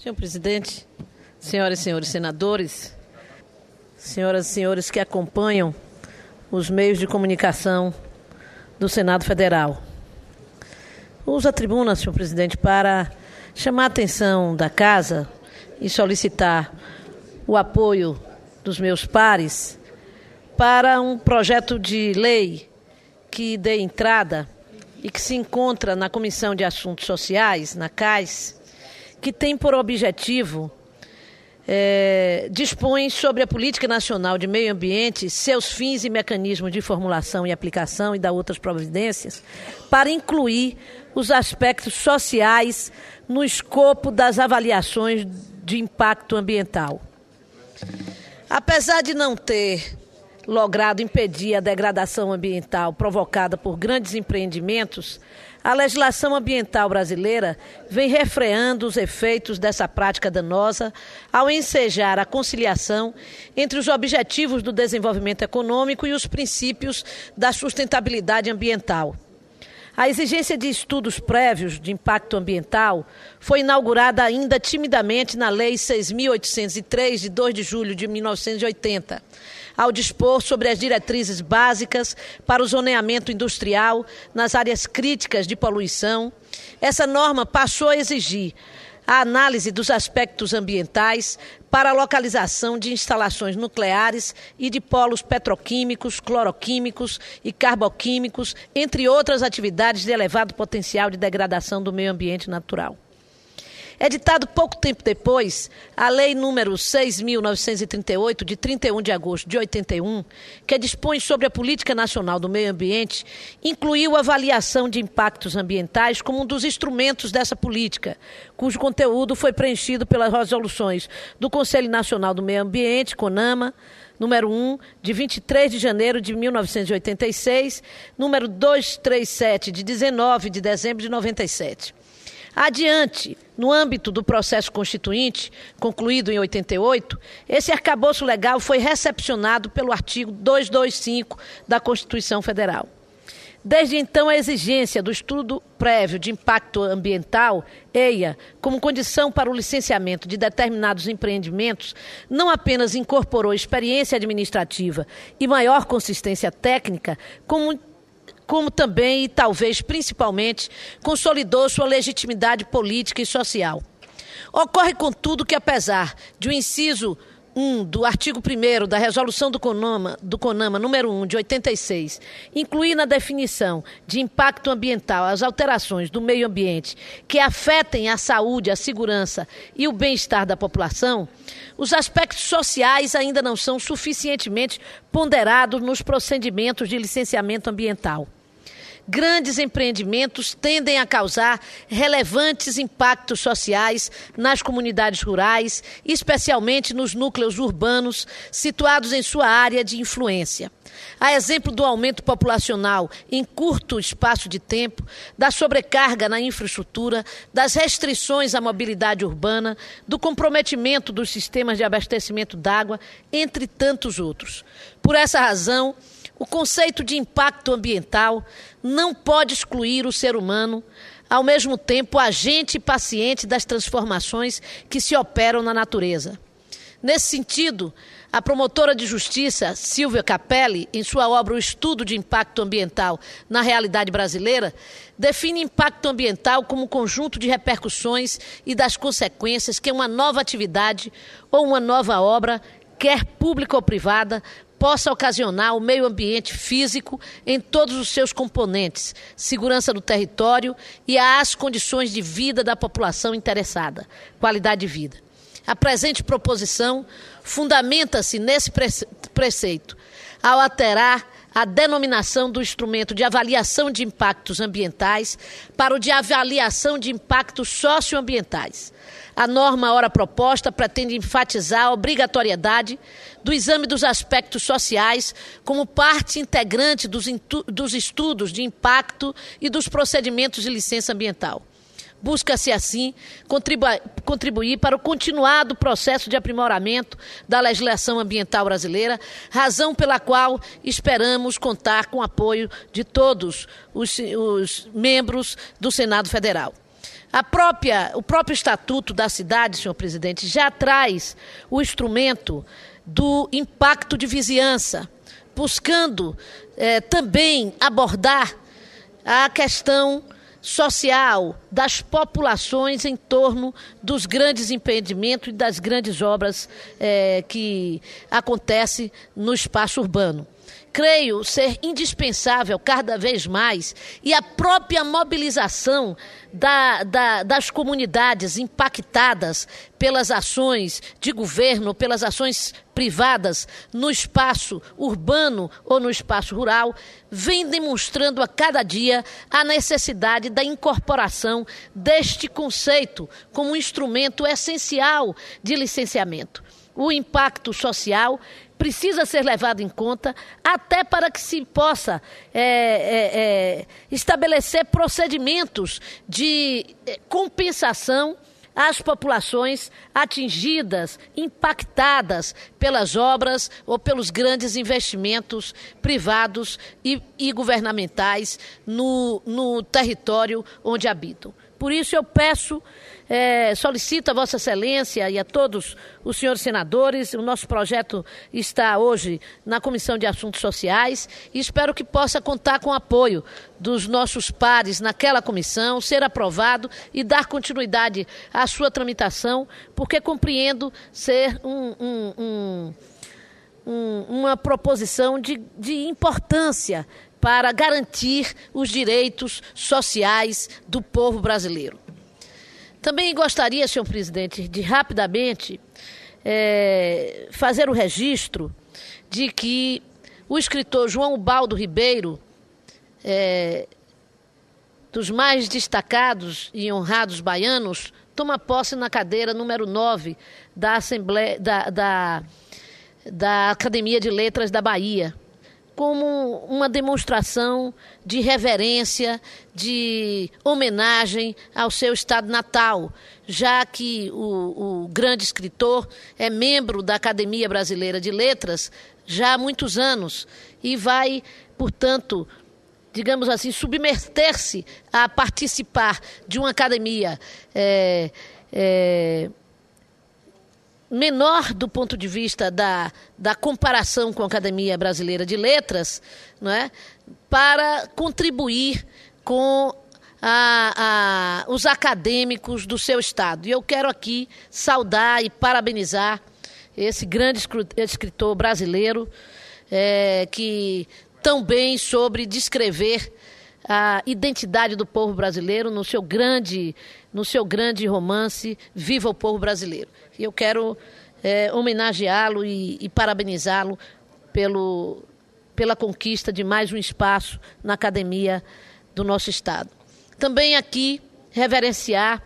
Senhor presidente, senhoras e senhores senadores, senhoras e senhores que acompanham os meios de comunicação do Senado Federal. Uso a tribuna, senhor presidente, para chamar a atenção da Casa e solicitar o apoio dos meus pares para um projeto de lei que dê entrada e que se encontra na Comissão de Assuntos Sociais, na CAS, que tem por objetivo dispõe sobre a Política Nacional de Meio Ambiente, seus fins e mecanismos de formulação e aplicação e da outras providências, para incluir os aspectos sociais no escopo das avaliações de impacto ambiental. Apesar de não ter logrado impedir a degradação ambiental provocada por grandes empreendimentos, a legislação ambiental brasileira vem refreando os efeitos dessa prática danosa ao ensejar a conciliação entre os objetivos do desenvolvimento econômico e os princípios da sustentabilidade ambiental. A exigência de estudos prévios de impacto ambiental foi inaugurada ainda timidamente na Lei 6.803, de 2 de julho de 1980, ao dispor sobre as diretrizes básicas para o zoneamento industrial nas áreas críticas de poluição. Essa norma passou a exigir a análise dos aspectos ambientais para a localização de instalações nucleares e de polos petroquímicos, cloroquímicos e carboquímicos, entre outras atividades de elevado potencial de degradação do meio ambiente natural. Editado pouco tempo depois, a Lei número 6.938, de 31 de agosto de 81, que dispõe sobre a Política Nacional do Meio Ambiente, incluiu a avaliação de impactos ambientais como um dos instrumentos dessa política, cujo conteúdo foi preenchido pelas resoluções do Conselho Nacional do Meio Ambiente, CONAMA, número 1, de 23 de janeiro de 1986, número 237, de 19 de dezembro de 97. Adiante, no âmbito do processo constituinte, concluído em 88, esse arcabouço legal foi recepcionado pelo artigo 225 da Constituição Federal. Desde então, a exigência do estudo prévio de impacto ambiental, EIA, como condição para o licenciamento de determinados empreendimentos, não apenas incorporou experiência administrativa e maior consistência técnica, como também, e talvez principalmente, consolidou sua legitimidade política e social. Ocorre, contudo, que apesar de o inciso 1 do artigo 1º da Resolução do CONAMA número 1, de 86, incluir na definição de impacto ambiental as alterações do meio ambiente que afetem a saúde, a segurança e o bem-estar da população, os aspectos sociais ainda não são suficientemente ponderados nos procedimentos de licenciamento ambiental. Grandes empreendimentos tendem a causar relevantes impactos sociais nas comunidades rurais, especialmente nos núcleos urbanos situados em sua área de influência. A exemplo do aumento populacional em curto espaço de tempo, da sobrecarga na infraestrutura, das restrições à mobilidade urbana, do comprometimento dos sistemas de abastecimento d'água, entre tantos outros. Por essa razão, o conceito de impacto ambiental não pode excluir o ser humano, ao mesmo tempo agente e paciente das transformações que se operam na natureza. Nesse sentido, a promotora de justiça, Silvia Capelli, em sua obra O Estudo de Impacto Ambiental na Realidade Brasileira, define impacto ambiental como conjunto de repercussões e das consequências que uma nova atividade ou uma nova obra, quer pública ou privada, possa ocasionar ao meio ambiente físico em todos os seus componentes, segurança do território e às condições de vida da população interessada, qualidade de vida. A presente proposição fundamenta-se nesse preceito, ao alterar a denominação do instrumento de avaliação de impactos ambientais para o de avaliação de impactos socioambientais. A norma ora proposta pretende enfatizar a obrigatoriedade do exame dos aspectos sociais como parte integrante dos estudos de impacto e dos procedimentos de licença ambiental. Busca-se, assim, contribuir para o continuado processo de aprimoramento da legislação ambiental brasileira, razão pela qual esperamos contar com o apoio de todos os membros do Senado Federal. O próprio Estatuto da cidade, senhor presidente, já traz o instrumento do impacto de vizinhança, buscando também abordar a questão social das populações em torno dos grandes empreendimentos e das grandes obras que acontecem no espaço urbano. Creio ser indispensável cada vez mais e a própria mobilização das comunidades impactadas pelas ações de governo, pelas ações privadas no espaço urbano ou no espaço rural, vem demonstrando a cada dia a necessidade da incorporação deste conceito como um instrumento essencial de licenciamento. O impacto social precisa ser levado em conta até para que se possa estabelecer procedimentos de compensação às populações atingidas, impactadas pelas obras ou pelos grandes investimentos privados e governamentais no território onde habitam. Por isso eu peço, solicito a Vossa Excelência e a todos os senhores senadores, o nosso projeto está hoje na Comissão de Assuntos Sociais e espero que possa contar com o apoio dos nossos pares naquela comissão, ser aprovado e dar continuidade à sua tramitação, porque compreendo ser uma proposição de importância para garantir os direitos sociais do povo brasileiro. Também gostaria, senhor presidente, de rapidamente fazer o registro de que o escritor João Ubaldo Ribeiro, dos mais destacados e honrados baianos, toma posse na cadeira número 9 da Academia de Letras da Bahia, como uma demonstração de reverência, de homenagem ao seu estado natal, já que o grande escritor é membro da Academia Brasileira de Letras já há muitos anos e vai, portanto, digamos assim, submeter-se a participar de uma academia menor do ponto de vista da comparação com a Academia Brasileira de Letras, não é? Para contribuir com os acadêmicos do seu estado. E eu quero aqui saudar e parabenizar esse grande escritor brasileiro que tão bem soube descrever a identidade do povo brasileiro no seu grande romance Viva o Povo Brasileiro. E eu quero homenageá-lo e parabenizá-lo pela conquista de mais um espaço na academia do nosso estado. Também aqui reverenciar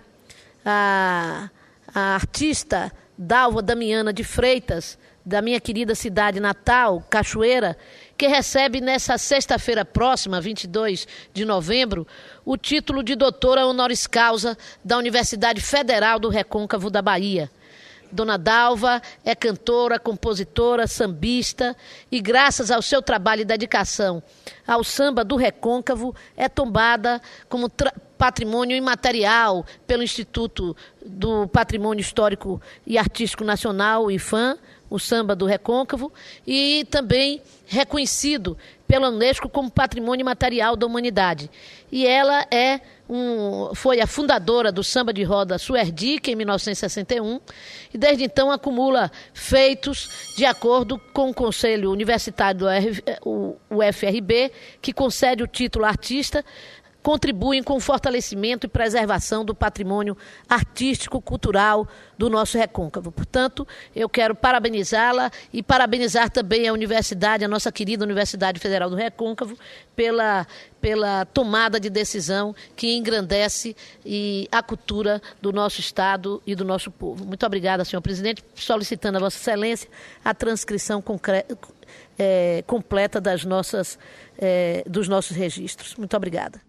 a artista Dalva Damiana de Freitas, da minha querida cidade natal, Cachoeira, que recebe nessa sexta-feira próxima, 22 de novembro, o título de doutora honoris causa da Universidade Federal do Recôncavo da Bahia. Dona Dalva é cantora, compositora, sambista e, graças ao seu trabalho e dedicação ao samba do Recôncavo, é tombada como patrimônio imaterial pelo Instituto do Patrimônio Histórico e Artístico Nacional, IFAM, o samba do Recôncavo, e também reconhecido pela Unesco como Patrimônio Imaterial da Humanidade. E ela foi a fundadora do samba de roda Suerdique, em 1961, e desde então acumula feitos de acordo com o Conselho Universitário do UFRB, que concede o título artista, contribuem com o fortalecimento e preservação do patrimônio artístico-cultural do nosso Recôncavo. Portanto, eu quero parabenizá-la e parabenizar também a universidade, a nossa querida Universidade Federal do Recôncavo, pela tomada de decisão que engrandece a cultura do nosso Estado e do nosso povo. Muito obrigada, senhor presidente, solicitando a Vossa Excelência a transcrição completa dos nossos registros. Muito obrigada.